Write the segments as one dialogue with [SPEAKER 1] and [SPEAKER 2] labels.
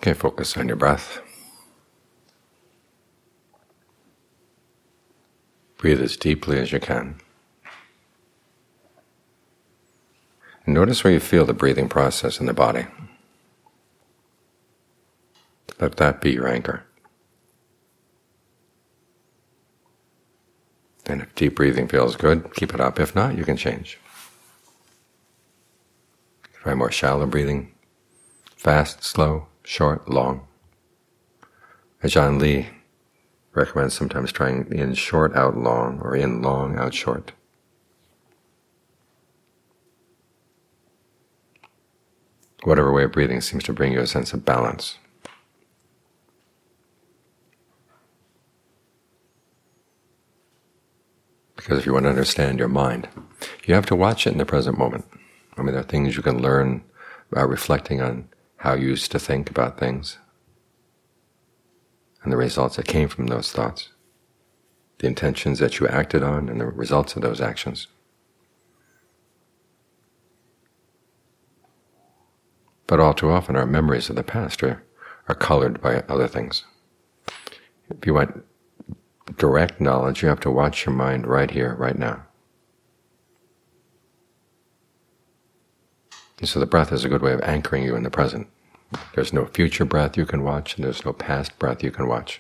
[SPEAKER 1] Okay, focus on your breath. Breathe as deeply as you can. And notice where you feel the breathing process in the body. Let that be your anchor. And if deep breathing feels good, keep it up. If not, you can change. Try more shallow breathing, fast, slow, short, long. Ajaan Lee recommends sometimes trying in short, out long, or in long, out short. Whatever way of breathing seems to bring you a sense of balance. Because if you want to understand your mind, you have to watch it in the present moment. I mean, there are things you can learn by reflecting on how you used to think about things and the results that came from those thoughts, the intentions that you acted on and the results of those actions. But all too often our memories of the past are colored by other things. If you want direct knowledge, you have to watch your mind right here, right now. And so the breath is a good way of anchoring you in the present. There's no future breath you can watch, and there's no past breath you can watch.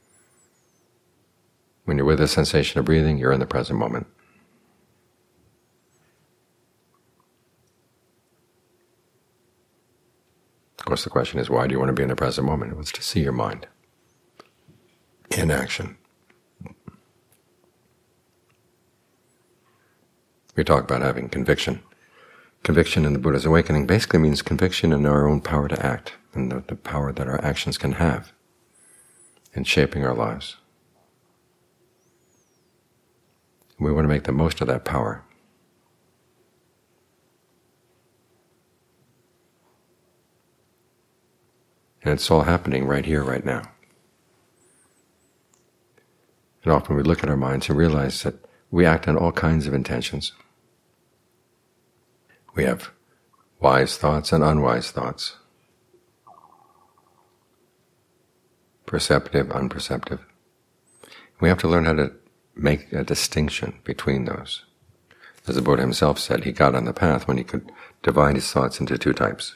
[SPEAKER 1] When you're with the sensation of breathing, you're in the present moment. Of course, the question is, why do you want to be in the present moment? It was to see your mind in action. We talk about having conviction. Conviction in the Buddha's awakening basically means conviction in our own power to act, and the power that our actions can have in shaping our lives. We want to make the most of that power. And it's all happening right here, right now. And often we look at our minds and realize that we act on all kinds of intentions. We have wise thoughts and unwise thoughts, perceptive, unperceptive. We have to learn how to make a distinction between those. As the Buddha himself said, he got on the path when he could divide his thoughts into two types.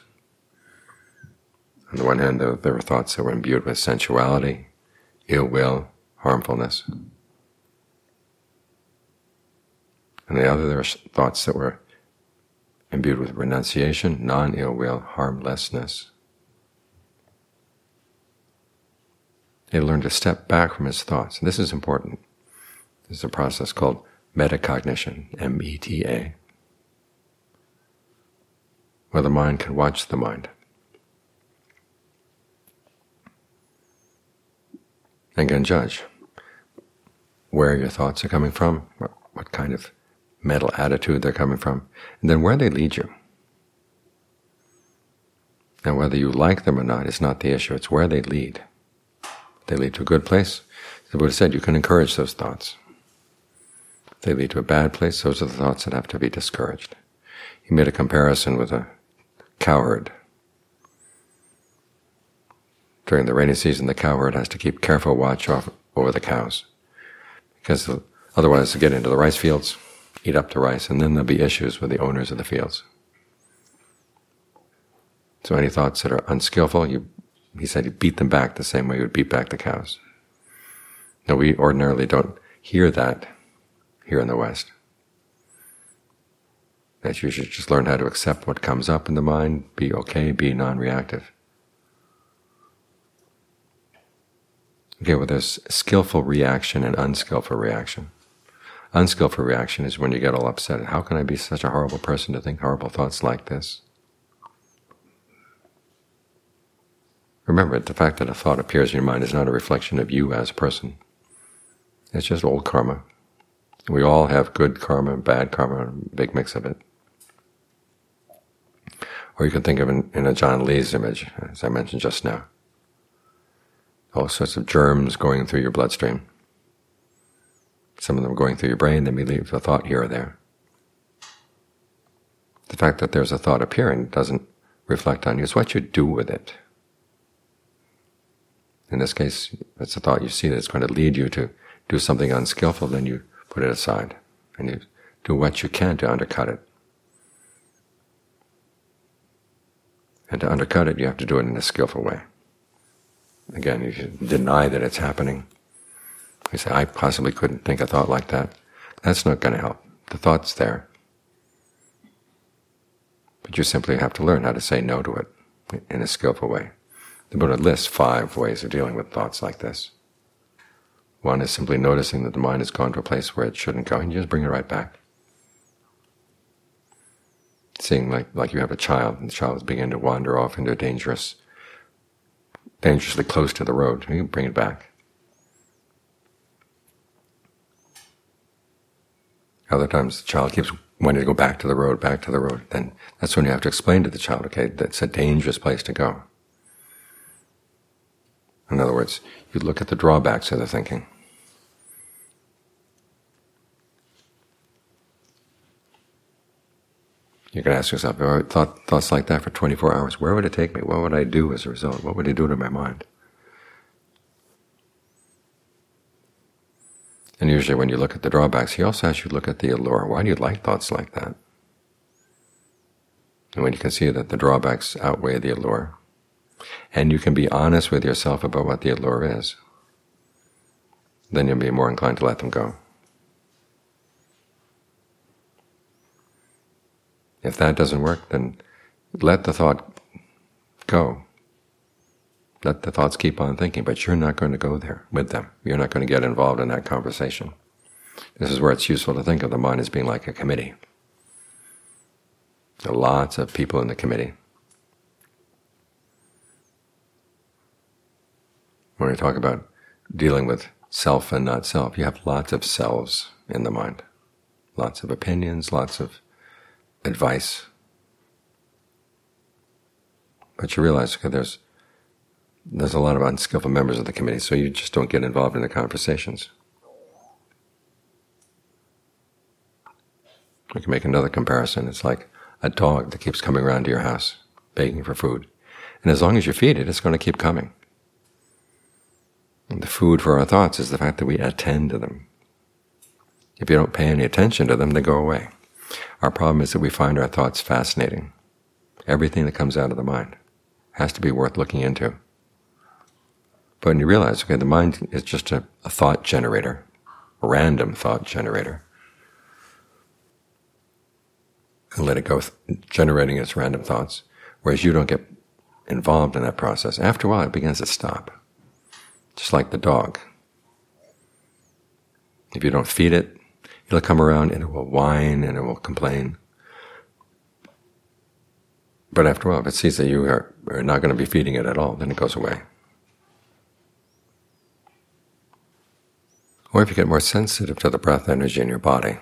[SPEAKER 1] On the one hand, there were thoughts that were imbued with sensuality, ill will, harmfulness. On the other, there were thoughts that were imbued with renunciation, non-ill will, harmlessness. He learned to step back from his thoughts. And this is important. This is a process called metacognition, M-E-T-A, where the mind can watch the mind. And can judge where your thoughts are coming from, what kind of mental attitude they're coming from, and then where they lead you. And whether you like them or not is not the issue, it's where they lead. If they lead to a good place, the Buddha said you can encourage those thoughts. If they lead to a bad place, those are the thoughts that have to be discouraged. He made a comparison with a cowherd. During the rainy season, the cowherd has to keep careful watch over the cows, because otherwise they'll get into the rice fields, eat up the rice, and then there'll be issues with the owners of the fields. So any thoughts that are unskillful, he said you beat them back the same way you would beat back the cows. Now we ordinarily don't hear that here in the West. That you should just learn how to accept what comes up in the mind, be okay, be non-reactive. Okay, well there's skillful reaction and unskillful reaction. Unskillful reaction is when you get all upset. How can I be such a horrible person to think horrible thoughts like this? Remember, the fact that a thought appears in your mind is not a reflection of you as a person. It's just old karma. We all have good karma, bad karma, a big mix of it. Or you can think of it in Ajaan Lee's image, as I mentioned just now. All sorts of germs going through your bloodstream. Some of them going through your brain, they may leave a thought here or there. The fact that there's a thought appearing doesn't reflect on you. It's what you do with it. In this case, it's a thought you see that's going to lead you to do something unskillful, then you put it aside, and you do what you can to undercut it. And to undercut it, you have to do it in a skillful way. Again, you should deny that it's happening. You say, I possibly couldn't think a thought like that. That's not going to help. The thought's there. But you simply have to learn how to say no to it in a skillful way. The Buddha lists 5 ways of dealing with thoughts like this. One is simply noticing that the mind has gone to a place where it shouldn't go, and you just bring it right back. Seeing like you have a child, and the child is beginning to wander off into a dangerously close to the road, you can bring it back. Other times the child keeps wanting to go back to the road, then that's when you have to explain to the child, okay, that's a dangerous place to go. In other words, you look at the drawbacks of the thinking. You can ask yourself, if I thought thoughts like that for 24 hours, where would it take me? What would I do as a result? What would it do to my mind? And usually when you look at the drawbacks, he also asks you to look at the allure. Why do you like thoughts like that? And when you can see that the drawbacks outweigh the allure, and you can be honest with yourself about what the allure is, then you'll be more inclined to let them go. If that doesn't work, then let the thought go. Let the thoughts keep on thinking, but you're not going to go there with them. You're not going to get involved in that conversation. This is where it's useful to think of the mind as being like a committee. There are lots of people in the committee. When we talk about dealing with self and not self, you have lots of selves in the mind. Lots of opinions, lots of advice. But you realize, okay, there's a lot of unskillful members of the committee, so you just don't get involved in the conversations. We can make another comparison. It's like a dog that keeps coming around to your house, begging for food. And as long as you feed it, it's going to keep coming. And the food for our thoughts is the fact that we attend to them. If you don't pay any attention to them, they go away. Our problem is that we find our thoughts fascinating. Everything that comes out of the mind has to be worth looking into. But when you realize, okay, the mind is just a thought generator, a random thought generator, and let it go generating its random thoughts, whereas you don't get involved in that process. After a while, it begins to stop, just like the dog. If you don't feed it, it'll come around and it will whine and it will complain. But after a while, if it sees that you are not going to be feeding it at all, then it goes away. Or if you get more sensitive to the breath energy in your body,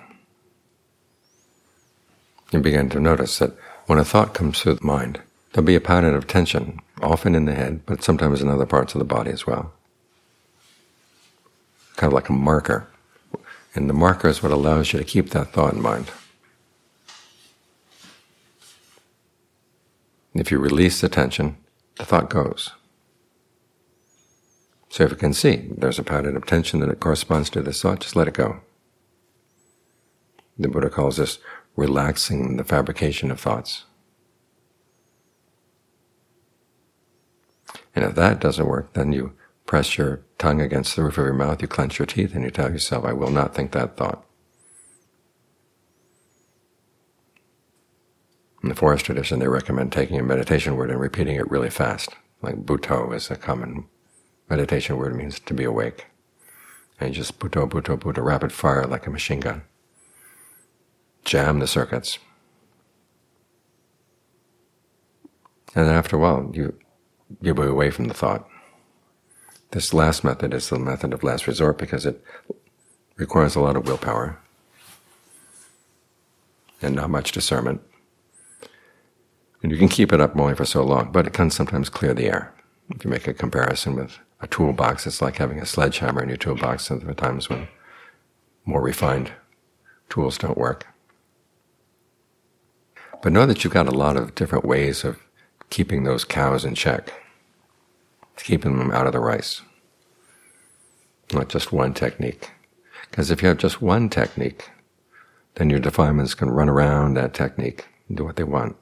[SPEAKER 1] you begin to notice that when a thought comes through the mind, there'll be a pattern of tension, often in the head, but sometimes in other parts of the body as well. Kind of like a marker. And the marker is what allows you to keep that thought in mind. If you release the tension, the thought goes. So if you can see there's a pattern of tension that it corresponds to this thought, just let it go. The Buddha calls this relaxing the fabrication of thoughts. And if that doesn't work, then you press your tongue against the roof of your mouth, you clench your teeth, and you tell yourself, I will not think that thought. In the forest tradition, they recommend taking a meditation word and repeating it really fast. Like Bhutto is a common meditation word, means to be awake. And you just Bhutto, Bhutto, Bhutto, rapid fire like a machine gun. Jam the circuits. And then after a while, you'll be away from the thought. This last method is the method of last resort because it requires a lot of willpower and not much discernment. And you can keep it up only for so long, but it can sometimes clear the air. If you make a comparison with a toolbox, it's like having a sledgehammer in your toolbox. There are times when more refined tools don't work. But know that you've got a lot of different ways of keeping those cows in check. keeping them out of the rice. Not just one technique. Because if you have just one technique, then your defilements can run around that technique and do what they want.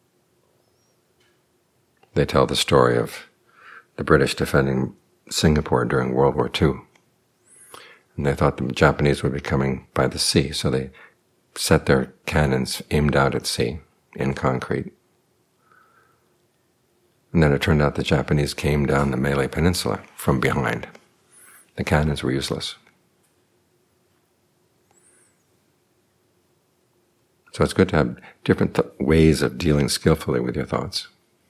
[SPEAKER 1] They tell the story of the British defending Singapore during World War II. And they thought the Japanese would be coming by the sea, so they set their cannons aimed out at sea in concrete. And then it turned out the Japanese came down the Malay Peninsula from behind. The cannons were useless. So it's good to have different ways of dealing skillfully with your thoughts.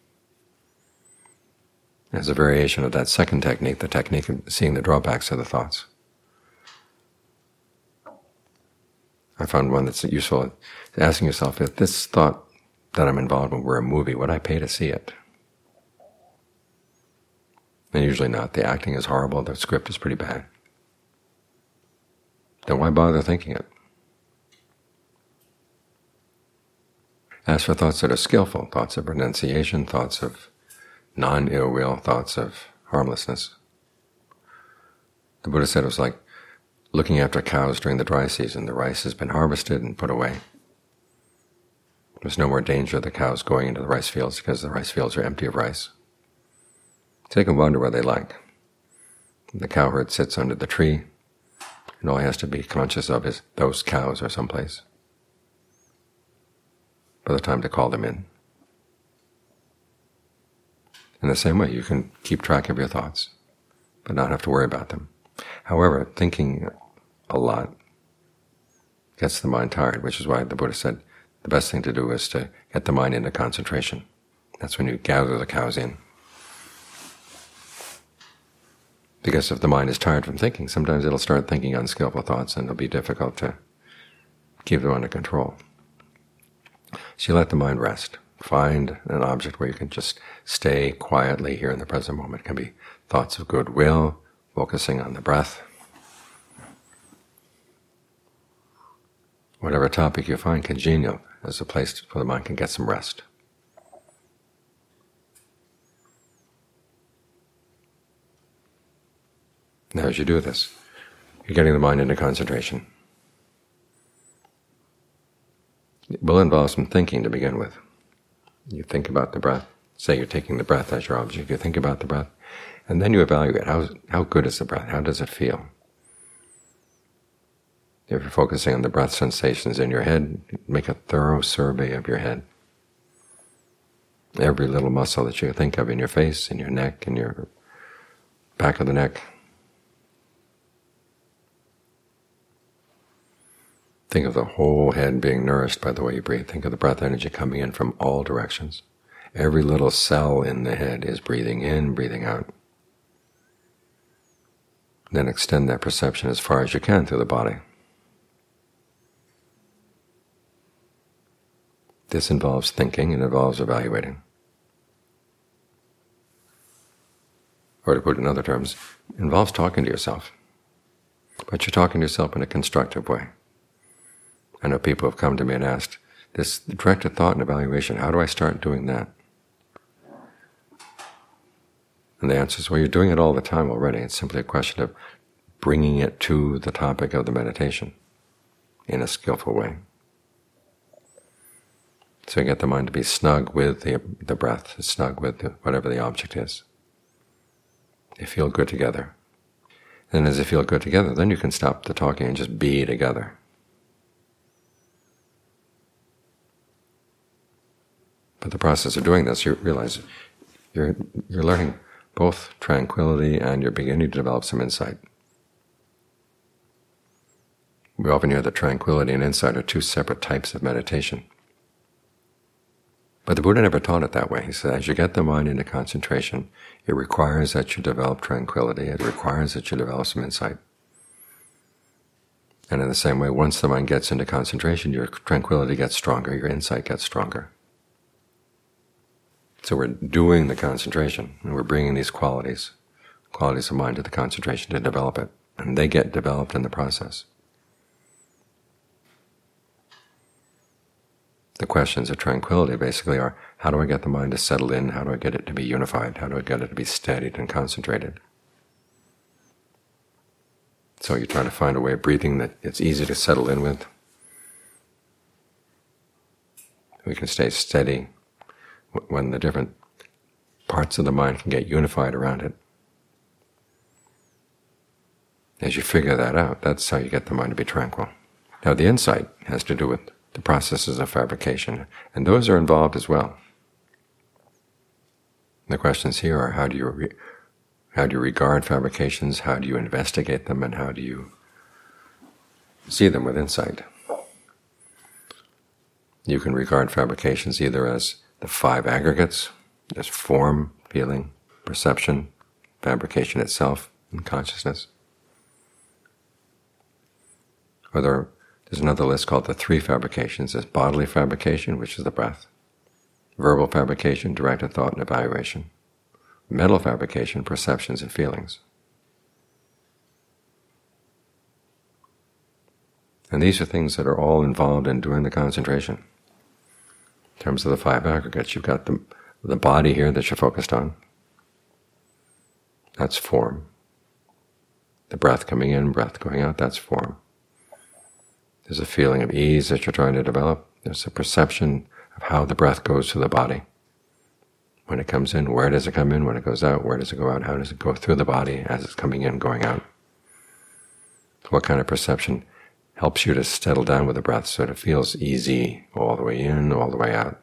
[SPEAKER 1] As a variation of that second technique, the technique of seeing the drawbacks of the thoughts. I found one that's useful, asking yourself, if this thought that I'm involved in were a movie, would I pay to see it? And usually not. The acting is horrible, the script is pretty bad. Then why bother thinking it? Ask for thoughts that are skillful, thoughts of renunciation, thoughts of non-ill will, thoughts of harmlessness. The Buddha said it was like looking after cows during the dry season. The rice has been harvested and put away. There's no more danger of the cows going into the rice fields because the rice fields are empty of rice. So they can wander where they like. The cowherd sits under the tree, and all he has to be conscious of is those cows are someplace by the time to call them in. In the same way, you can keep track of your thoughts, but not have to worry about them. However, thinking a lot gets the mind tired, which is why the Buddha said the best thing to do is to get the mind into concentration. That's when you gather the cows in. Because if the mind is tired from thinking, sometimes it'll start thinking unskillful thoughts and it'll be difficult to keep them under control. So you let the mind rest. Find an object where you can just stay quietly here in the present moment. It can be thoughts of goodwill, focusing on the breath. Whatever topic you find congenial as a place where the mind can get some rest. Now as you do this, you're getting the mind into concentration. It will involve some thinking to begin with. You think about the breath. Say you're taking the breath as your object. You think about the breath, and then you evaluate how good is the breath? How does it feel? If you're focusing on the breath sensations in your head, make a thorough survey of your head. Every little muscle that you think of in your face, in your neck, in your back of the neck. Think of the whole head being nourished by the way you breathe. Think of the breath energy coming in from all directions. Every little cell in the head is breathing in, breathing out. Then extend that perception as far as you can through the body. This involves thinking, it involves evaluating. Or to put it in other terms, it involves talking to yourself. But you're talking to yourself in a constructive way. I know people have come to me and asked, this directed thought and evaluation, how do I start doing that? And the answer is, well, you're doing it all the time already. It's simply a question of bringing it to the topic of the meditation in a skillful way. So you get the mind to be snug with the breath, snug with whatever the object is. They feel good together. And as they feel good together, then you can stop the talking and just be together. But the process of doing this, you realize you're learning both tranquility and you're beginning to develop some insight. We often hear that tranquility and insight are two separate types of meditation. But the Buddha never taught it that way. He said, as you get the mind into concentration, it requires that you develop tranquility. It requires that you develop some insight. And in the same way, once the mind gets into concentration, your tranquility gets stronger, your insight gets stronger. So we're doing the concentration, and we're bringing these qualities of mind to the concentration to develop it, and they get developed in the process. The questions of tranquility basically are, how do I get the mind to settle in? How do I get it to be unified? How do I get it to be steadied and concentrated? So you're trying to find a way of breathing that it's easy to settle in with. We can stay steady when the different parts of the mind can get unified around it. As you figure that out, that's how you get the mind to be tranquil. Now the insight has to do with the processes of fabrication, and those are involved as well. The questions here are, how do you regard fabrications, how do you investigate them, and how do you see them with insight? You can regard fabrications either as the 5 aggregates, as form, feeling, perception, fabrication itself, and consciousness. Or there's another list called the 3 fabrications. There's bodily fabrication, which is the breath; verbal fabrication, directed thought and evaluation; mental fabrication, perceptions and feelings. And these are things that are all involved in doing the concentration. In terms of the 5 aggregates, you've got the body here that you're focused on. That's form. The breath coming in, breath going out, that's form. There's a feeling of ease that you're trying to develop. There's a perception of how the breath goes through the body. When it comes in, where does it come in? When it goes out, where does it go out? How does it go through the body as it's coming in, going out? What kind of perception helps you to settle down with the breath so that it feels easy all the way in, all the way out?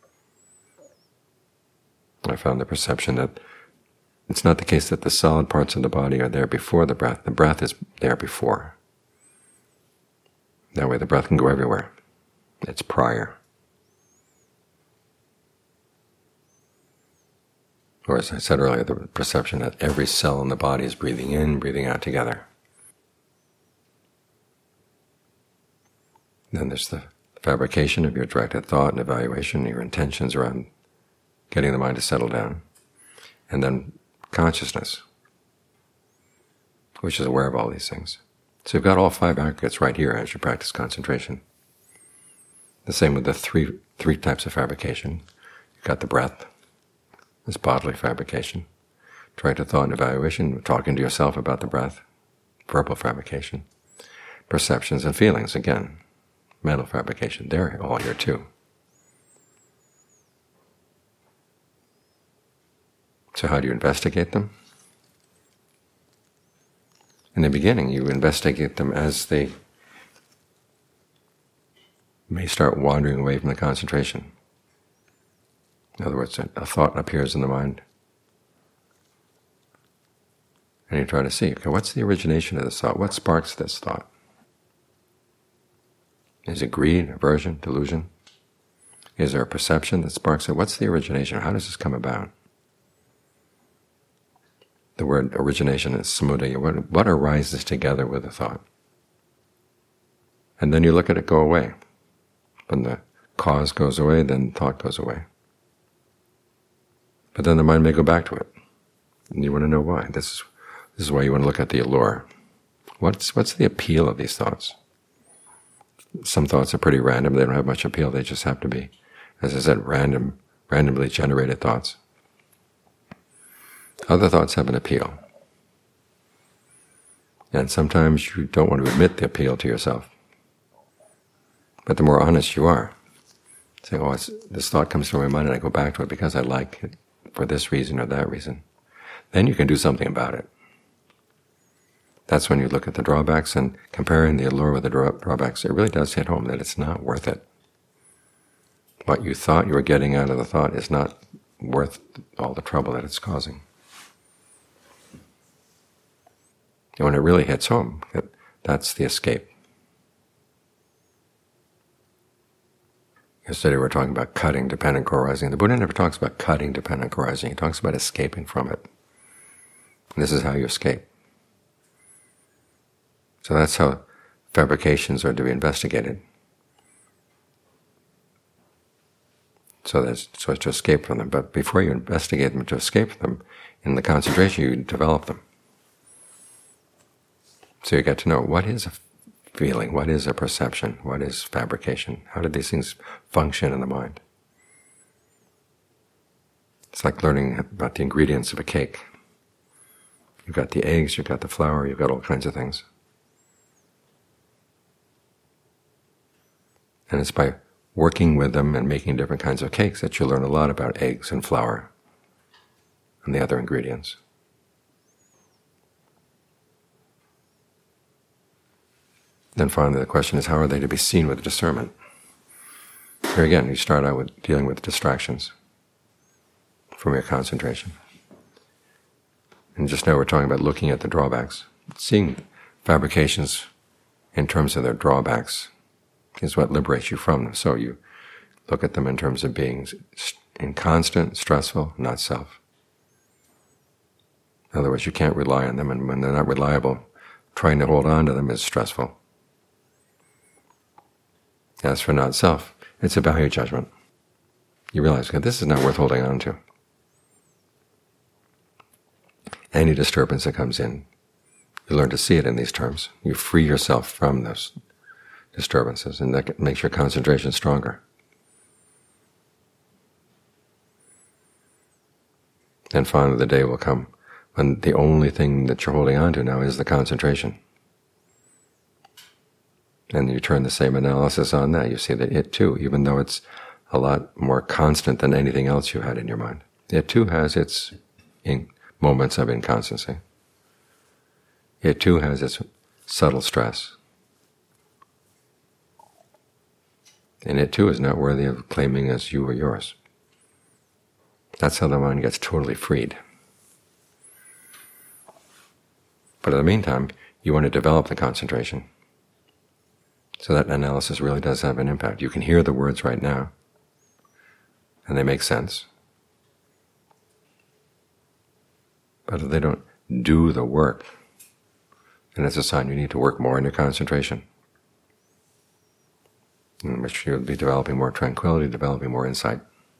[SPEAKER 1] I found the perception that it's not the case that the solid parts of the body are there before the breath. The breath is there before. That way the breath can go everywhere. It's prior. Or as I said earlier, the perception that every cell in the body is breathing in, breathing out together. Then there's the fabrication of your directed thought and evaluation, your intentions around getting the mind to settle down. And then consciousness, which is aware of all these things. So you've got all 5 aggregates right here as you practice concentration. The same with the three types of fabrication. You've got the breath, this bodily fabrication; directed thought and evaluation, talking to yourself about the breath; verbal fabrication; perceptions and feelings, again, mental fabrication. They're all here too. So how do you investigate them? In the beginning, you investigate them as they may start wandering away from the concentration. In other words, a thought appears in the mind, and you try to see, okay, what's the origination of this thought? What sparks this thought? Is it greed, aversion, delusion? Is there a perception that sparks it? What's the origination? How does this come about? The word origination is samudaya. What arises together with a thought? And then you look at it go away. When the cause goes away, then thought goes away. But then the mind may go back to it. And you want to know why. This is why you want to look at the allure. What's the appeal of these thoughts? Some thoughts are pretty random. They don't have much appeal. They just have to be, as I said, randomly generated thoughts. Other thoughts have an appeal. And sometimes you don't want to admit the appeal to yourself. But the more honest you are, say, oh, this thought comes to my mind and I go back to it because I like it for this reason or that reason, then you can do something about it. That's when you look at the drawbacks, and comparing the allure with the drawbacks, it really does hit home that it's not worth it. What you thought you were getting out of the thought is not worth all the trouble that it's causing. And when it really hits home, that's the escape. Yesterday we were talking about cutting dependent co-arising. The Buddha never talks about cutting dependent co-arising. He talks about escaping from it. And this is how you escape. So that's how fabrications are to be investigated. So as to escape from them. But before you investigate them to escape from them, in the concentration you develop them. So you get to know what is a feeling? What is a perception? What is fabrication? How do these things function in the mind? It's like learning about the ingredients of a cake. You've got the eggs, you've got the flour, you've got all kinds of things. And it's by working with them and making different kinds of cakes that you learn a lot about eggs and flour and the other ingredients. Then finally the question is, how are they to be seen with discernment? Here again, you start out with dealing with distractions from your concentration. And just now we're talking about looking at the drawbacks. Seeing fabrications in terms of their drawbacks is what liberates you from them. So you look at them in terms of being inconstant, stressful, not self. In other words, you can't rely on them, and when they're not reliable, trying to hold on to them is stressful. As for not self, it's a value judgment. You realize, okay, this is not worth holding on to. Any disturbance that comes in, you learn to see it in these terms. You free yourself from those disturbances, and that makes your concentration stronger. And finally the day will come when the only thing that you're holding on to now is the concentration. And you turn the same analysis on that. You see that it too, even though it's a lot more constant than anything else you had in your mind, it too has its moments of inconstancy. It too has its subtle stress. And it too is not worthy of claiming as you or yours. That's how the mind gets totally freed. But in the meantime, you want to develop the concentration. So that analysis really does have an impact. You can hear the words right now, and they make sense. But if they don't do the work, then it's a sign you need to work more on your concentration, in which you'll be developing more tranquility, developing more insight.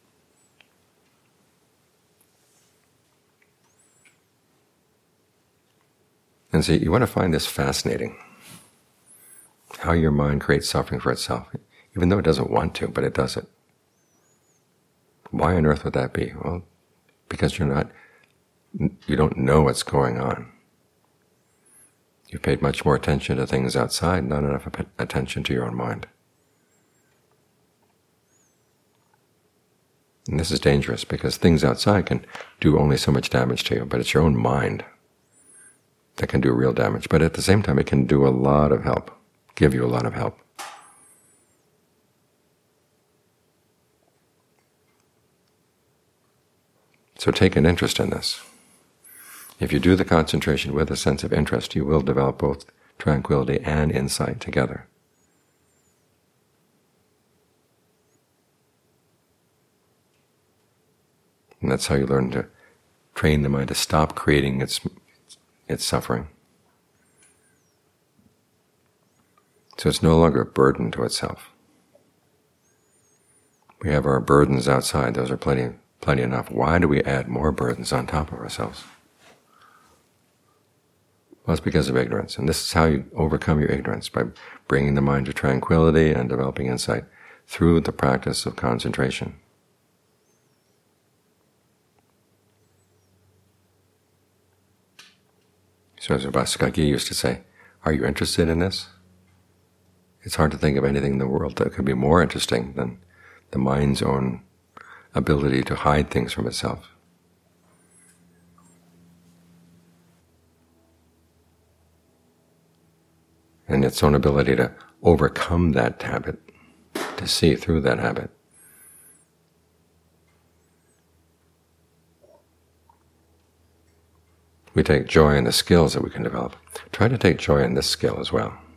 [SPEAKER 1] And so you want to find this fascinating, how your mind creates suffering for itself, even though it doesn't want to, but it does it. Why on earth would that be? Well, because you don't know what's going on. You've paid much more attention to things outside, not enough attention to your own mind. And this is dangerous, because things outside can do only so much damage to you, but it's your own mind that can do real damage. But at the same time, it can do a lot of help, give you a lot of help. So take an interest in this. If you do the concentration with a sense of interest, you will develop both tranquility and insight together. And that's how you learn to train the mind to stop creating its suffering. So it's no longer a burden to itself. We have our burdens outside; those are plenty enough. Why do we add more burdens on top of ourselves? Well, it's because of ignorance, and this is how you overcome your ignorance, by bringing the mind to tranquility and developing insight through the practice of concentration. So as Vasagagi used to say, are you interested in this? It's hard to think of anything in the world that could be more interesting than the mind's own ability to hide things from itself. And its own ability to overcome that habit, to see through that habit. We take joy in the skills that we can develop. Try to take joy in this skill as well.